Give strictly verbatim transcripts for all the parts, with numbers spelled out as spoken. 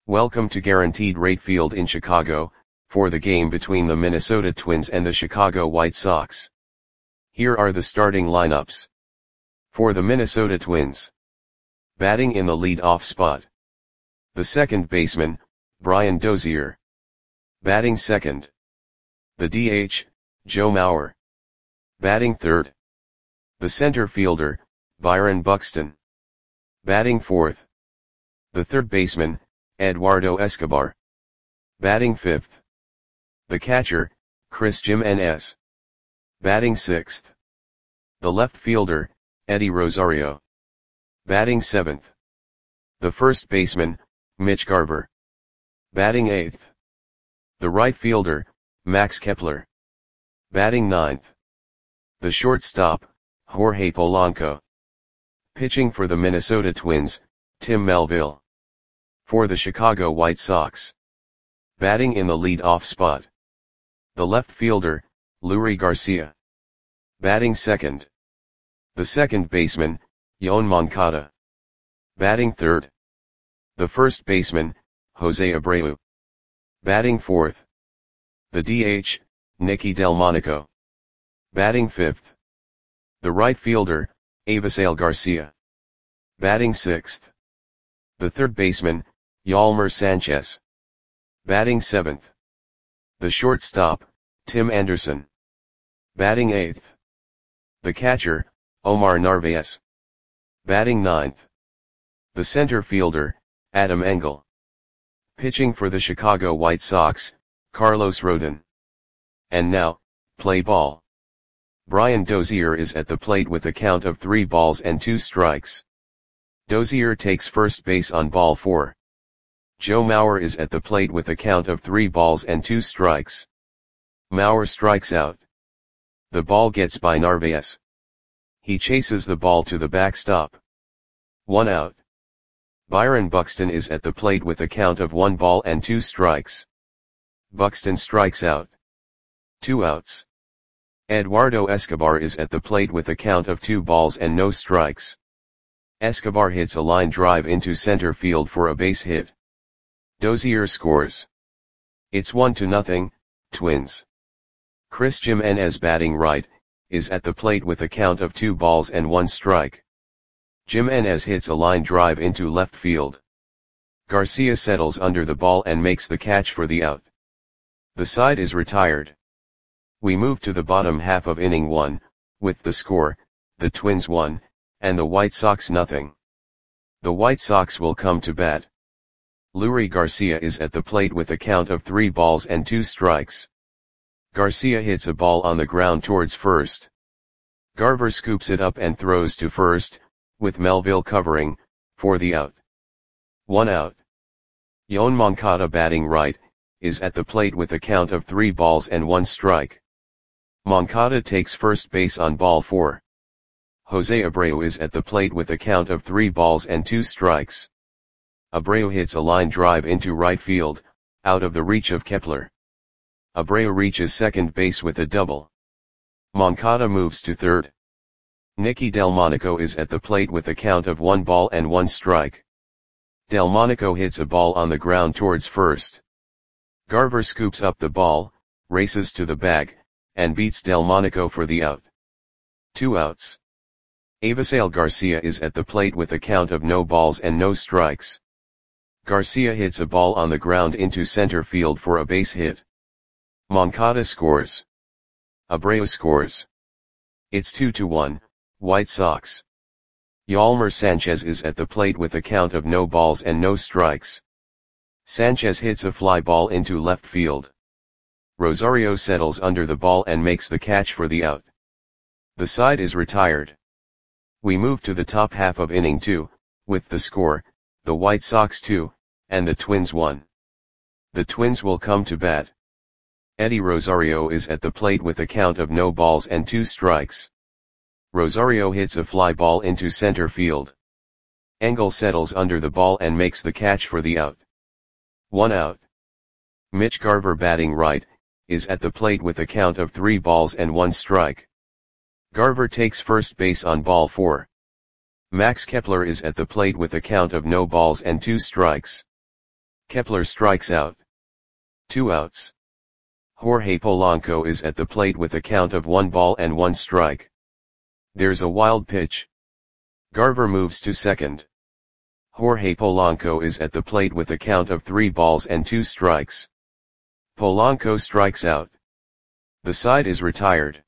Welcome to Guaranteed Rate Field in Chicago, for the game between the Minnesota Twins and the Chicago White Sox. Here are the starting lineups. For the Minnesota Twins. Batting in the lead-off spot. The second baseman, Brian Dozier. Batting second. The D H, Joe Mauer. Batting third. The center fielder, Byron Buxton. Batting fourth. The third baseman, Eduardo Escobar. Batting fifth. The catcher, Chris Jimenez. Batting sixth. The left fielder, Eddie Rosario. Batting seventh. The first baseman, Mitch Garver. Batting eighth. The right fielder, Max Kepler. Batting ninth. The shortstop, Jorge Polanco. Pitching for the Minnesota Twins, Tim Melville. For the Chicago White Sox. Batting in the lead-off spot. The left fielder, Leury Garcia. Batting second. The second baseman, Yoan Moncada. Batting third. The first baseman, Jose Abreu. Batting fourth. The D H, Nicky Delmonico. Batting fifth. The right fielder, Avisail Garcia. Batting sixth. The third baseman, Yolmer Sanchez. Batting seventh. The shortstop, Tim Anderson. Batting eighth. The catcher, Omar Narvaez. Batting ninth. The center fielder, Adam Engel. Pitching for the Chicago White Sox, Carlos Rodon. And now, play ball. Brian Dozier is at the plate with a count of three balls and two strikes. Dozier takes first base on ball four. Joe Mauer is at the plate with a count of three balls and two strikes. Mauer strikes out. The ball gets by Narvaez. He chases the ball to the backstop. One out. Byron Buxton is at the plate with a count of one ball and two strikes. Buxton strikes out. Two outs. Eduardo Escobar is at the plate with a count of two balls and no strikes. Escobar hits a line drive into center field for a base hit. Dozier scores. It's one to nothing, Twins. Chris Jimenez, batting right, is at the plate with a count of two balls and one strike. Jimenez hits a line drive into left field. Garcia settles under the ball and makes the catch for the out. The side is retired. We move to the bottom half of inning one, with the score, the Twins one, and the White Sox nothing. The White Sox will come to bat. Leury Garcia is at the plate with a count of three balls and two strikes. Garcia hits a ball on the ground towards first. Garver scoops it up and throws to first, with Melville covering, for the out. One out. Yoan Moncada, batting right, is at the plate with a count of three balls and one strike. Moncada takes first base on ball four. Jose Abreu is at the plate with a count of three balls and two strikes. Abreu hits a line drive into right field, out of the reach of Kepler. Abreu reaches second base with a double. Moncada moves to third. Nicky Delmonico is at the plate with a count of one ball and one strike. Delmonico hits a ball on the ground towards first. Garver scoops up the ball, races to the bag, and beats Delmonico for the out. Two outs. Avisail Garcia is at the plate with a count of no balls and no strikes. Garcia hits a ball on the ground into center field for a base hit. Moncada scores. Abreu scores. It's two to one, White Sox. Yolmer Sanchez is at the plate with a count of no balls and no strikes. Sanchez hits a fly ball into left field. Rosario settles under the ball and makes the catch for the out. The side is retired. We move to the top half of inning two, with the score, the White Sox two, and the Twins one. The Twins will come to bat. Eddie Rosario is at the plate with a count of no balls and two strikes. Rosario hits a fly ball into center field. Engel settles under the ball and makes the catch for the out. One out. Mitch Garver, batting right, is at the plate with a count of three balls and one strike. Garver takes first base on ball four. Max Kepler is at the plate with a count of no balls and two strikes. Kepler strikes out. Two outs. Jorge Polanco is at the plate with a count of one ball and one strike. There's a wild pitch. Garver moves to second. Jorge Polanco is at the plate with a count of three balls and two strikes. Polanco strikes out. The side is retired.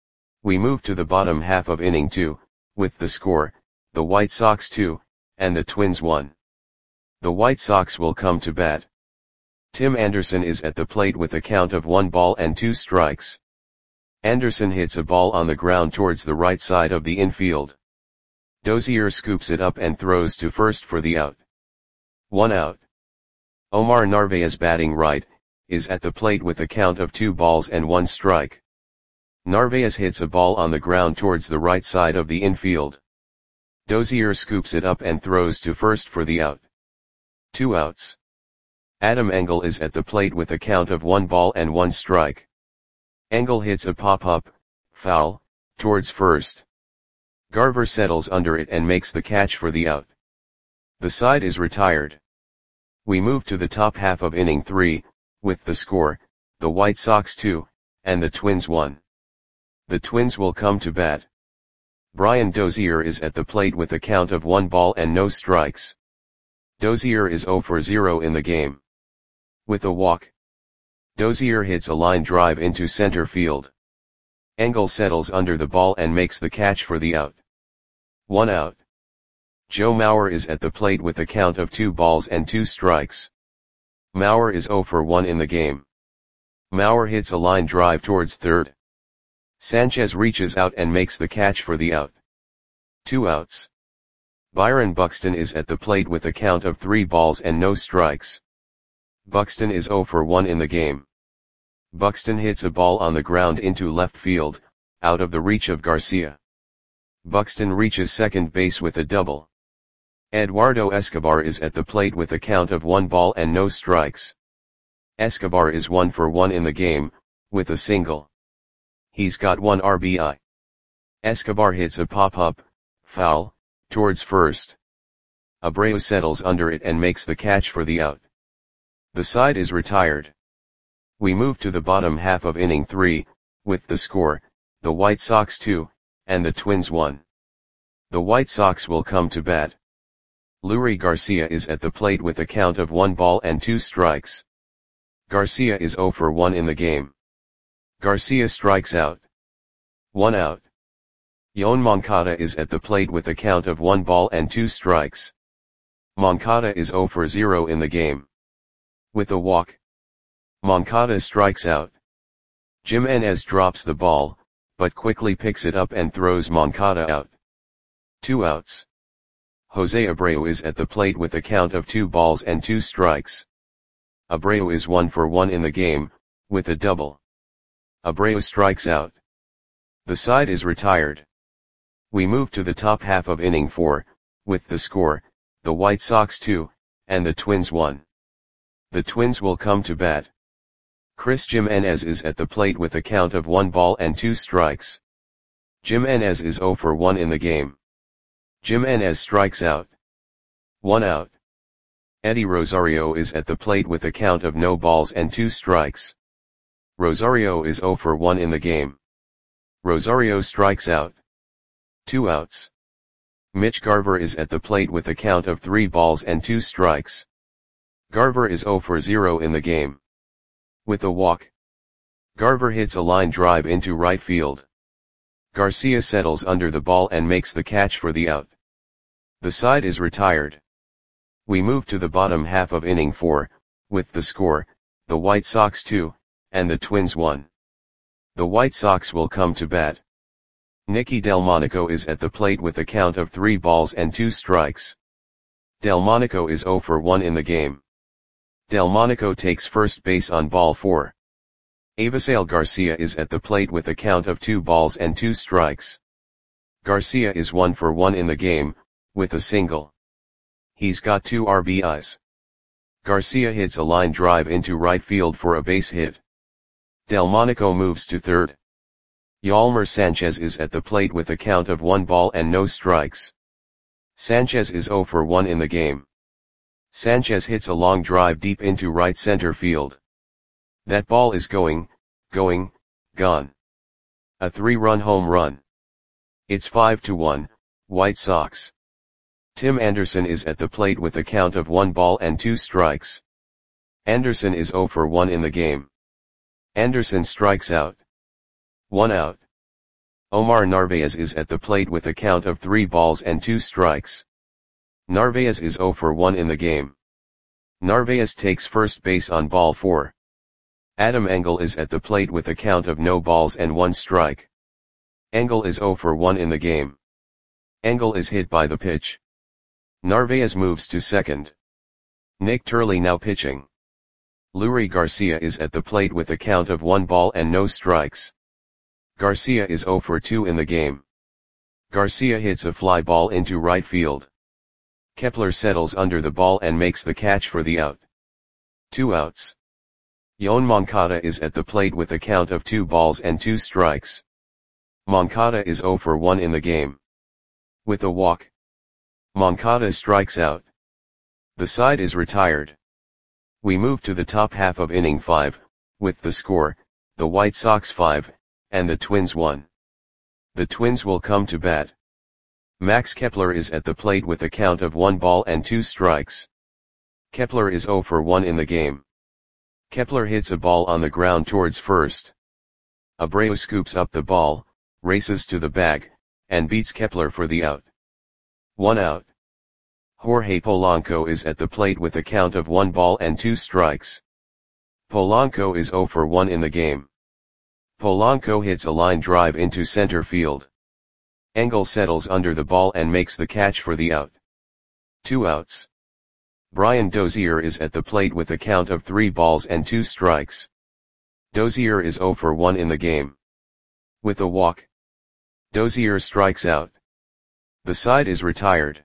We move to the bottom half of inning two, with the score, the White Sox two, and the Twins one. The White Sox will come to bat. Tim Anderson is at the plate with a count of one ball and two strikes. Anderson hits a ball on the ground towards the right side of the infield. Dozier scoops it up and throws to first for the out. One out. Omar Narvaez, batting right, is at the plate with a count of two balls and one strike. Narvaez hits a ball on the ground towards the right side of the infield. Dozier scoops it up and throws to first for the out. Two outs. Adam Engel is at the plate with a count of one ball and one strike. Engel hits a pop-up, foul, towards first. Garver settles under it and makes the catch for the out. The side is retired. We move to the top half of inning three, with the score, the White Sox two, and the Twins one. The Twins will come to bat. Brian Dozier is at the plate with a count of one ball and no strikes. Dozier is zero for zero in the game. With a walk. Dozier hits a line drive into center field. Engel settles under the ball and makes the catch for the out. One out. Joe Mauer is at the plate with a count of two balls and two strikes. Mauer is zero for one in the game. Mauer hits a line drive towards third. Sanchez reaches out and makes the catch for the out. Two outs. Byron Buxton is at the plate with a count of three balls and no strikes. Buxton is zero for one in the game. Buxton hits a ball on the ground into left field, out of the reach of Garcia. Buxton reaches second base with a double. Eduardo Escobar is at the plate with a count of one ball and no strikes. Escobar is one for one in the game, with a single. He's got one R B I. Escobar hits a pop-up, foul, towards first. Abreu settles under it and makes the catch for the out. The side is retired. We move to the bottom half of inning three, with the score, the White Sox two, and the Twins one. The White Sox will come to bat. Leury Garcia is at the plate with a count of one ball and two strikes. Garcia is zero for one in the game. Garcia strikes out. One out. Yoan Moncada is at the plate with a count of one ball and two strikes. Moncada is zero for zero in the game. With a walk. Moncada strikes out. Jimenez drops the ball, but quickly picks it up and throws Moncada out. Two outs. Jose Abreu is at the plate with a count of two balls and two strikes. Abreu is one for one in the game, with a double. Abreu strikes out. The side is retired. We move to the top half of inning four, with the score, the White Sox two, and the Twins one. The Twins will come to bat. Chris Jimenez is at the plate with a count of one ball and two strikes. Jimenez is zero for one in the game. Jimenez strikes out. One out. Eddie Rosario is at the plate with a count of no balls and two strikes. Rosario is zero for one in the game. Rosario strikes out. Two outs. Mitch Garver is at the plate with a count of three balls and two strikes. Garver is zero for zero in the game. With a walk. Garver hits a line drive into right field. Garcia settles under the ball and makes the catch for the out. The side is retired. We move to the bottom half of inning four, with the score, the White Sox two, and the Twins one. The White Sox will come to bat. Nicky Delmonico is at the plate with a count of three balls and two strikes. Delmonico is zero for one in the game. Delmonico takes first base on ball four. Avisail Garcia is at the plate with a count of two balls and two strikes. Garcia is one for one in the game, with a single. He's got two R B Is. Garcia hits a line drive into right field for a base hit. Delmonico moves to third. Yolmer Sanchez is at the plate with a count of one ball and no strikes. Sanchez is zero for one in the game. Sanchez hits a long drive deep into right center field. That ball is going, going, gone. A three-run home run. It's five to one, White Sox. Tim Anderson is at the plate with a count of one ball and two strikes. Anderson is zero for one in the game. Anderson strikes out. One out. Omar Narvaez is at the plate with a count of three balls and two strikes. Narvaez is zero for one in the game. Narvaez takes first base on ball four. Adam Engel is at the plate with a count of no balls and one strike. Engel is zero for one in the game. Engel is hit by the pitch. Narvaez moves to second. Nick Turley now pitching. Leury Garcia is at the plate with a count of one ball and no strikes. Garcia is zero for two in the game. Garcia hits a fly ball into right field. Kepler settles under the ball and makes the catch for the out. Two outs. Yoan Moncada is at the plate with a count of two balls and two strikes. Moncada is zero for one in the game. With a walk, Moncada strikes out. The side is retired. We move to the top half of inning five, with the score, the White Sox five, and the Twins one. The Twins will come to bat. Max Kepler is at the plate with a count of one ball and two strikes. Kepler is zero for one in the game. Kepler hits a ball on the ground towards first. Abreu scoops up the ball, races to the bag, and beats Kepler for the out. One out. Jorge Polanco is at the plate with a count of one ball and two strikes. Polanco is zero for one in the game. Polanco hits a line drive into center field. Engel settles under the ball and makes the catch for the out. Two outs. Brian Dozier is at the plate with a count of three balls and two strikes. Dozier is zero for one in the game. With a walk, Dozier strikes out. The side is retired.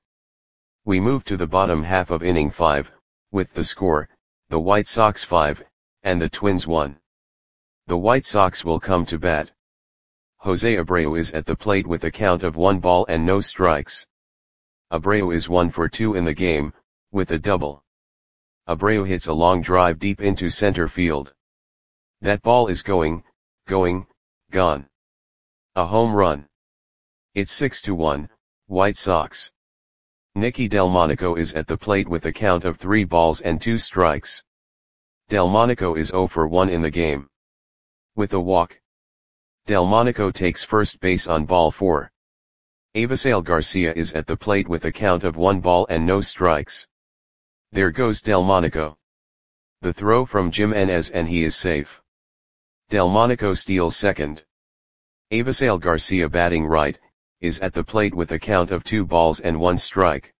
We move to the bottom half of inning five, with the score, the White Sox five, and the Twins one. The White Sox will come to bat. Jose Abreu is at the plate with a count of one ball and no strikes. Abreu is one for two in the game, with a double. Abreu hits a long drive deep into center field. That ball is going, going, gone. A home run. It's six to one, White Sox. Nicky Delmonico is at the plate with a count of three balls and two strikes. Delmonico is zero for one in the game. With a walk, Delmonico takes first base on ball four. Avisail Garcia is at the plate with a count of one ball and no strikes. There goes Delmonico. The throw from Jimenez and he is safe. Delmonico steals second. Avisail Garcia, batting right, is at the plate with a count of two balls and one strike.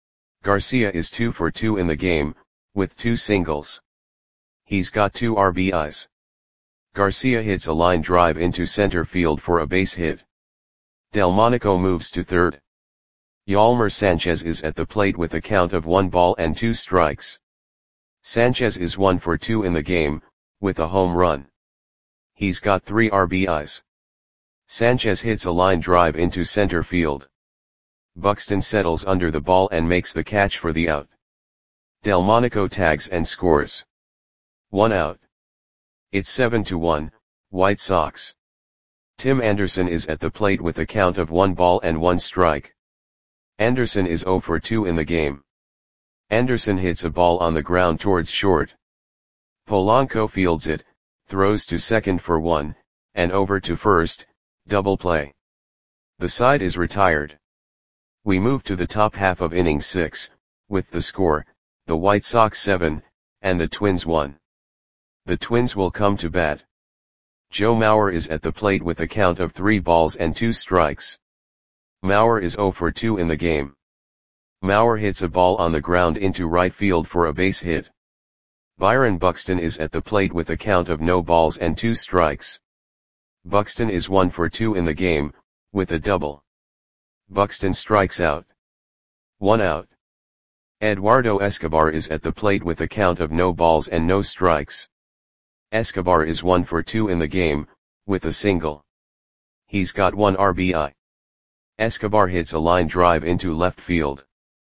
Garcia is two for two in the game, with two singles. He's got two R B Is. Garcia hits a line drive into center field for a base hit. Delmonico moves to third. Yolmer Sanchez is at the plate with a count of one ball and two strikes. Sanchez is one for two in the game, with a home run. He's got three R B Is. Sanchez hits a line drive into center field. Buxton settles under the ball and makes the catch for the out. Delmonico tags and scores. One out. It's seven to one, White Sox. Tim Anderson is at the plate with a count of one ball and one strike. Anderson is zero for two in the game. Anderson hits a ball on the ground towards short. Polanco fields it, throws to second for one, and over to first, double play. The side is retired. We move to the top half of inning six, with the score, the White Sox seven, and the Twins one. The Twins will come to bat. Joe Mauer is at the plate with a count of three balls and two strikes. Mauer is zero for two in the game. Mauer hits a ball on the ground into right field for a base hit. Byron Buxton is at the plate with a count of no balls and two strikes. Buxton is one for two in the game, with a double. Buxton strikes out. One out. Eduardo Escobar is at the plate with a count of no balls and no strikes. Escobar is one for two in the game, with a single. He's got one R B I. Escobar hits a line drive into left field.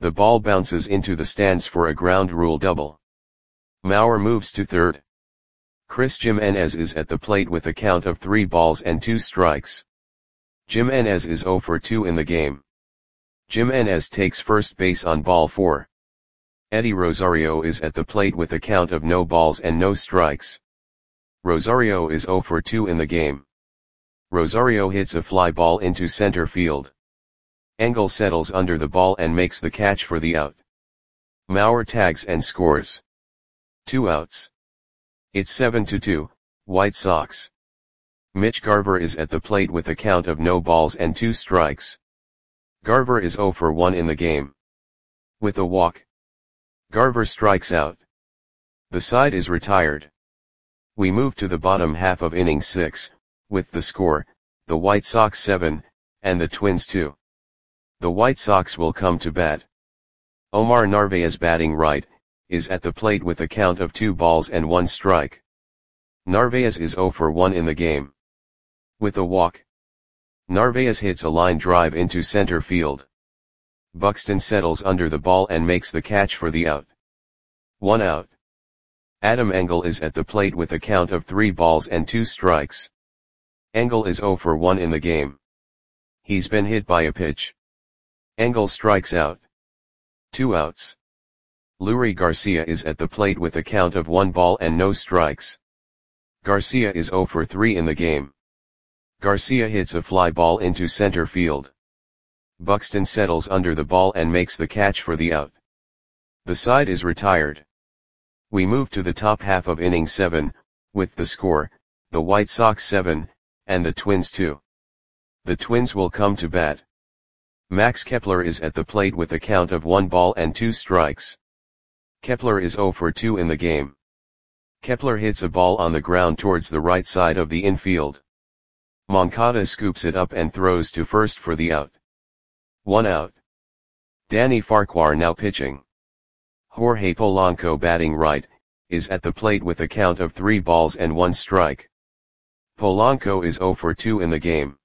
The ball bounces into the stands for a ground rule double. Mauer moves to third. Chris Jimenez is at the plate with a count of three balls and two strikes. Jimenez is zero for two in the game. Jimenez takes first base on ball four. Eddie Rosario is at the plate with a count of no balls and no strikes. Rosario is zero for two in the game. Rosario hits a fly ball into center field. Engel settles under the ball and makes the catch for the out. Mauer tags and scores. Two outs. It's seven to two, White Sox. Mitch Garver is at the plate with a count of no balls and two strikes. Garver is zero for one in the game. With a walk, Garver strikes out. The side is retired. We move to the bottom half of inning six, with the score, the White Sox seven, and the Twins two. The White Sox will come to bat. Omar Narvaez, batting right, is at the plate with a count of two balls and one strike. Narvaez is zero for one in the game. With a walk, Narvaez hits a line drive into center field. Buxton settles under the ball and makes the catch for the out. One out. Adam Engel is at the plate with a count of three balls and two strikes. Engel is zero for one in the game. He's been hit by a pitch. Engel strikes out. Two outs. Leury Garcia is at the plate with a count of one ball and no strikes. Garcia is zero for three in the game. Garcia hits a fly ball into center field. Buxton settles under the ball and makes the catch for the out. The side is retired. We move to the top half of inning seven, with the score, the White Sox seven, and the Twins two. The Twins will come to bat. Max Kepler is at the plate with a count of one ball and two strikes. Kepler is zero for two in the game. Kepler hits a ball on the ground towards the right side of the infield. Moncada scoops it up and throws to first for the out. One out. Danny Farquhar now pitching. Jorge Polanco, batting right, is at the plate with a count of three balls and one strike. Polanco is zero for two in the game.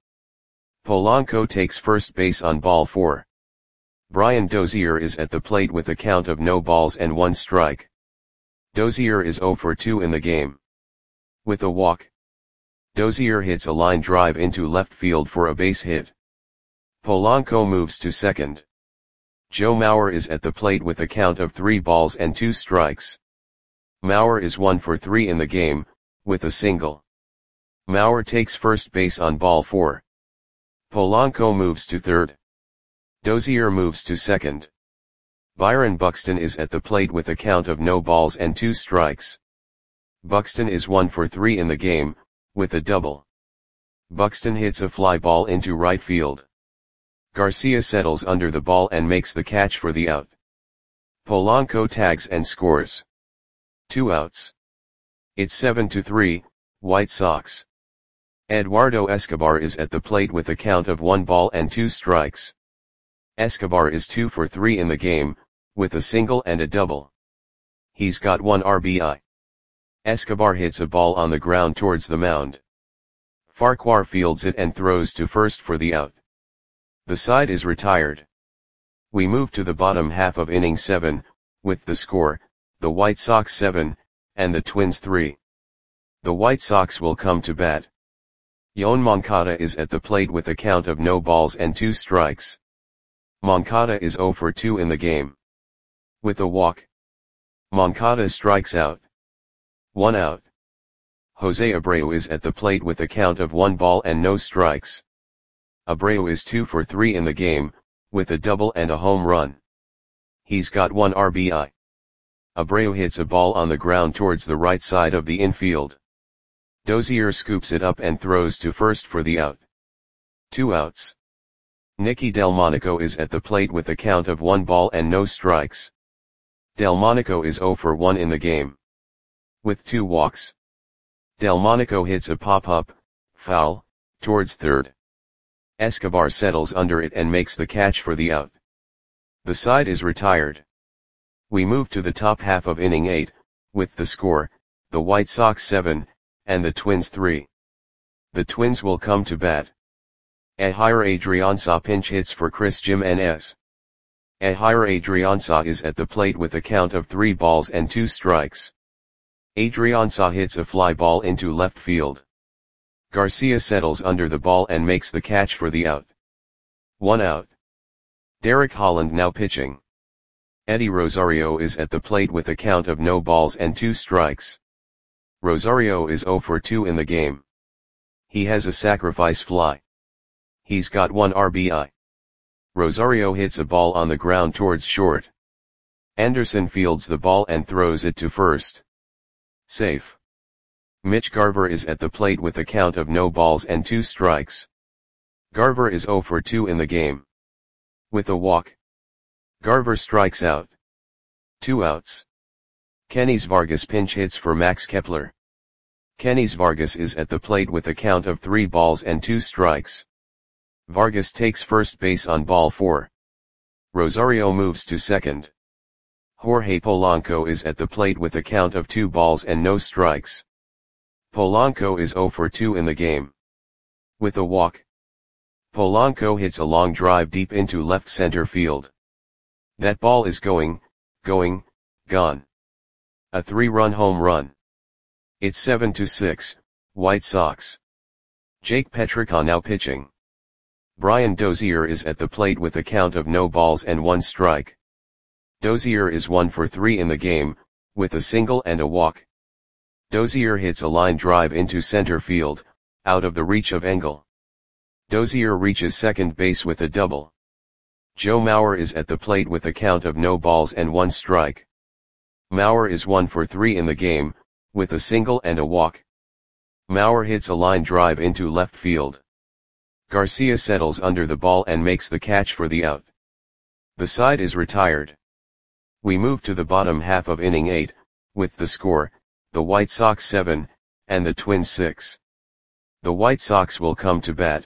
Polanco takes first base on ball four. Brian Dozier is at the plate with a count of no balls and one strike. Dozier is zero for two in the game. With a walk, Dozier hits a line drive into left field for a base hit. Polanco moves to second. Joe Mauer is at the plate with a count of three balls and two strikes. Mauer is one for three in the game, with a single. Mauer takes first base on ball four. Polanco moves to third. Dozier moves to second. Byron Buxton is at the plate with a count of no balls and two strikes. Buxton is one for three in the game, with a double. Buxton hits a fly ball into right field. Garcia settles under the ball and makes the catch for the out. Polanco tags and scores. Two outs. It's seven to three, White Sox. Eduardo Escobar is at the plate with a count of one ball and two strikes. Escobar is two for three in the game, with a single and a double. He's got one R B I. Escobar hits a ball on the ground towards the mound. Farquhar fields it and throws to first for the out. The side is retired. We move to the bottom half of inning seven, with the score, the White Sox seven, and the Twins three. The White Sox will come to bat. Yoan Moncada is at the plate with a count of no balls and two strikes. Moncada is zero for two in the game. With a walk, Moncada strikes out. One out. Jose Abreu is at the plate with a count of one ball and no strikes. Abreu is two for three in the game, with a double and a home run. He's got one R B I. Abreu hits a ball on the ground towards the right side of the infield. Dozier scoops it up and throws to first for the out. Two outs. Nicky Delmonico is at the plate with a count of one ball and no strikes. Delmonico is zero for one in the game. With two walks, Delmonico hits a pop-up, foul, towards third. Escobar settles under it and makes the catch for the out. The side is retired. We move to the top half of inning eight, with the score, the White Sox seven, and the Twins three. The Twins will come to bat. Ehire Adrianza pinch hits for Chris Jimenez. Ehire Adriansah is at the plate with a count of three balls and two strikes. Adriansah hits a fly ball into left field. Garcia settles under the ball and makes the catch for the out. One out. Derek Holland now pitching. Eddie Rosario is at the plate with a count of no balls and two strikes. Rosario is oh for two in the game. He has a sacrifice fly. He's got one R B I. Rosario hits a ball on the ground towards short. Anderson fields the ball and throws it to first. Safe. Mitch Garver is at the plate with a count of no balls and two strikes. Garver is oh for two in the game. With a walk. Garver strikes out. Two outs. Kenys Vargas pinch hits for Max Kepler. Kenys Vargas is at the plate with a count of three balls and two strikes. Vargas takes first base on ball four. Rosario moves to second. Jorge Polanco is at the plate with a count of two balls and no strikes. Polanco is oh for two in the game. With a walk. Polanco hits a long drive deep into left center field. That ball is going, going, gone. A three-run home run. It's seven to six, White Sox. Jake Petricka now pitching. Brian Dozier is at the plate with a count of no balls and one strike. Dozier is one for three in the game, with a single and a walk. Dozier hits a line drive into center field, out of the reach of Engel. Dozier reaches second base with a double. Joe Mauer is at the plate with a count of no balls and one strike. Mauer is one for three in the game, with a single and a walk. Mauer hits a line drive into left field. Garcia settles under the ball and makes the catch for the out. The side is retired. We move to the bottom half of inning eight, with the score, the White Sox seven, and the Twins six. The White Sox will come to bat.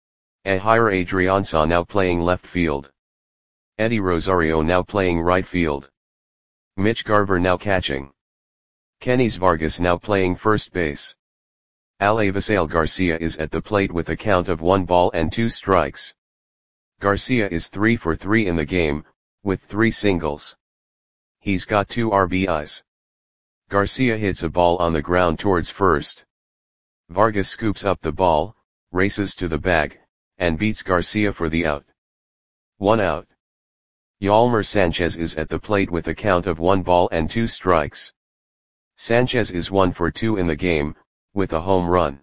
Ehire Adriansah now playing left field. Eddie Rosario now playing right field. Mitch Garver now catching. Kenys Vargas now playing first base. Avisail Garcia is at the plate with a count of one ball and two strikes. Garcia is three for three in the game, with three singles. He's got two R B Is. Garcia hits a ball on the ground towards first. Vargas scoops up the ball, races to the bag, and beats Garcia for the out. One out. Yolmer Sanchez is at the plate with a count of one ball and two strikes. Sanchez is one for two in the game, with a home run.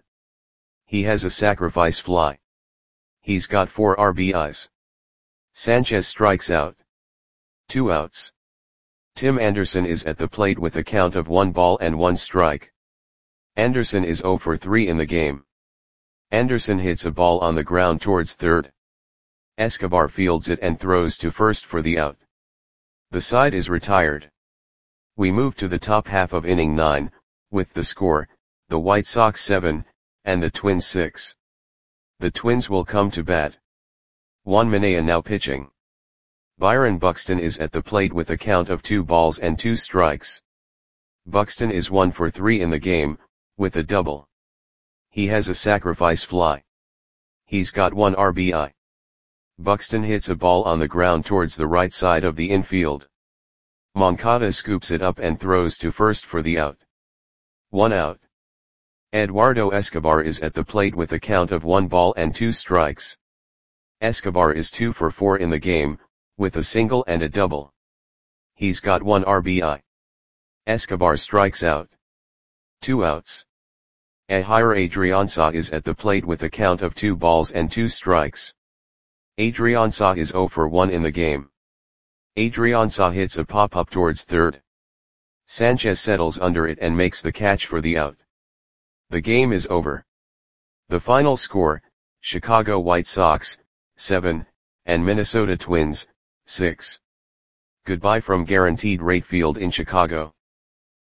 He has a sacrifice fly. He's got four R B Is. Sanchez strikes out. Two outs. Tim Anderson is at the plate with a count of one ball and one strike. Anderson is oh for three in the game. Anderson hits a ball on the ground towards third. Escobar fields it and throws to first for the out. The side is retired. We move to the top half of inning nine, with the score, the White Sox seven, and the Twins six. The Twins will come to bat. Juan Minaya now pitching. Byron Buxton is at the plate with a count of two balls and two strikes. Buxton is one for three in the game, with a double. He has a sacrifice fly. He's got one R B I. Buxton hits a ball on the ground towards the right side of the infield. Moncada scoops it up and throws to first for the out. One out. Eduardo Escobar is at the plate with a count of one ball and two strikes. Escobar is two for four in the game, with a single and a double. He's got one R B I. Escobar strikes out. Two outs. Ehire Adriansah is at the plate with a count of two balls and two strikes. Adriansah is oh for one in the game. Adriansah hits a pop-up towards third. Sanchez settles under it and makes the catch for the out. The game is over. The final score, Chicago White Sox, seven, and Minnesota Twins, six. Goodbye from Guaranteed Rate Field in Chicago.